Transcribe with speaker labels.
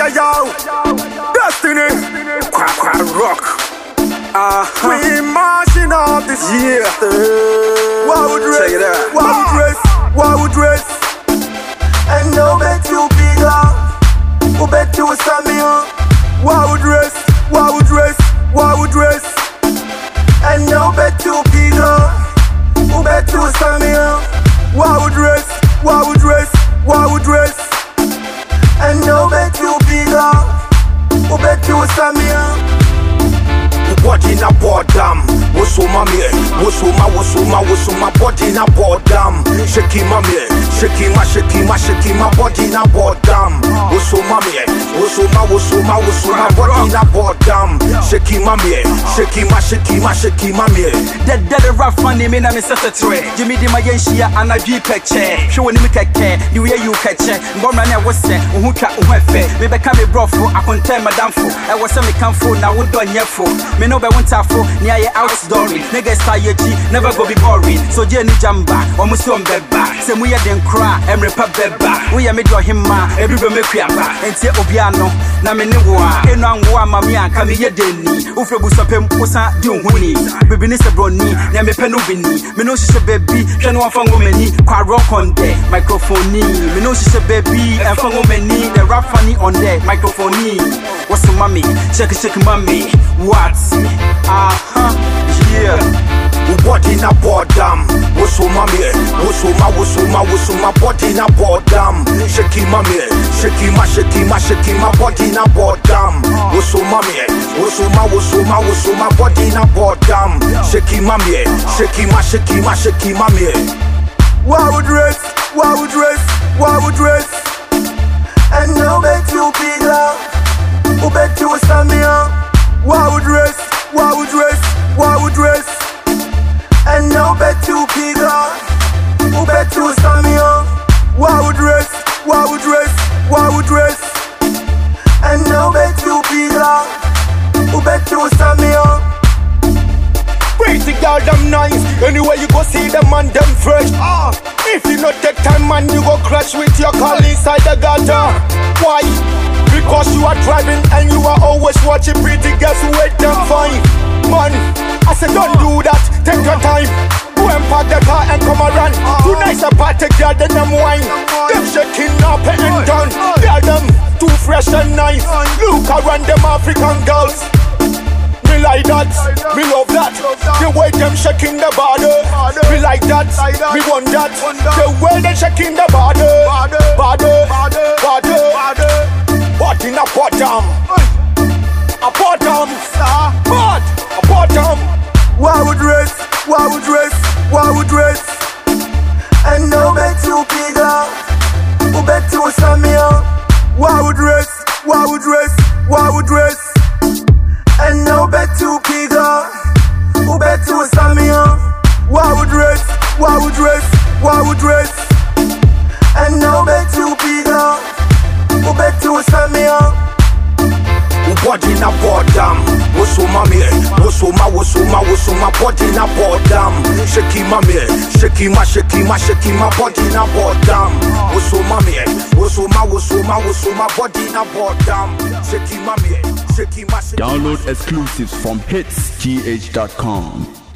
Speaker 1: yo, Destiny, Quack Rock. We marching up this year. Why would dress? Why would dress? Why would dress? And no bet you bigger. Who bet you was me up? Why would dress? Why would dress? Why would dress? And no bet you bigger. Who bet you was me up? Why would dress? Why would dress? Why would dress? And no bet you bigger. Who bet you was me up? Body na boredom, wosoma me, wosoma body na boredom. Shaky my body na boredom. Wosoma me, wosoma body na boredom. Shaky my me.
Speaker 2: That rap funny me na me secretary. Jimmy di my yenshia and I be picture. Show when me keke, the way you catch it. Bomb na was say, who ka uhefe. Me be come bro for I contain madam for. I was me come for now would do nyefo. Me no be want for near your outdooring. Niggas style never go be boring. So Jenny Jamba, almost on beba. Say we are then cry, and repap beba. We are made your himma, everybody make yamba. And say Obiano, Namenewa, and Nangwa Mamia, come here denny. Ufrebusapem, Osa, Dunguni, Bibinisa Brony, Name Penubini, Minosis baby, Shano Fangomeni, Qua rock on there, microphone, Minosis baby, and Fangomeni, the rap funny on there, microphone. What's the mommy? Shake mommy, what's yeah.
Speaker 1: Body na boredom, wosoma me, wosoma body na boredom. Shaky my body na boredom. Wosoma me, wosoma body na boredom. Shaky my me. Why would dress? Why would dress? Why would dress? And no bet you bigger. Who bet you was me up? Why would dress? Why would dress? Why would dress? And no bet you bigger. Who bet you was me up? Why would dress? Why would dress? Why would dress? And no bet you bigger. Who bet you was me up? Pretty girl, them nice. Anyway you go see them and them fresh. If you not take time man, you go crash with your car inside the gutter. Why? Because you are driving and you are always watching pretty girls who wait them fine. Man, I said don't do that, take your time. Go and park the car and come around. Too nice a party girl, then them wine. Them shaking up and done. Girl them too fresh and nice. Look around them African girls. Me like that, me love that. The way them shaking the body. Me like that, me want that. The way they shaking the body. Body na bottom. A bottom. But a bottom. Why would dress? Why would dress? Why would dress? And no bet you bigger. Who bet you was me up? Why would dress? Why would dress? Why would dress? And no bet you bigger. Who bet you was me up? Why would dress? Why would dress? Why would dress? And no bet you bigger. Who bet you was me up? Body na boredom, wosoma me, wosoma body na boredom. Shaky my body na boredom. Wosoma me, wosoma body na boredom. Shaky my.
Speaker 3: Download exclusives from hitsgh.com.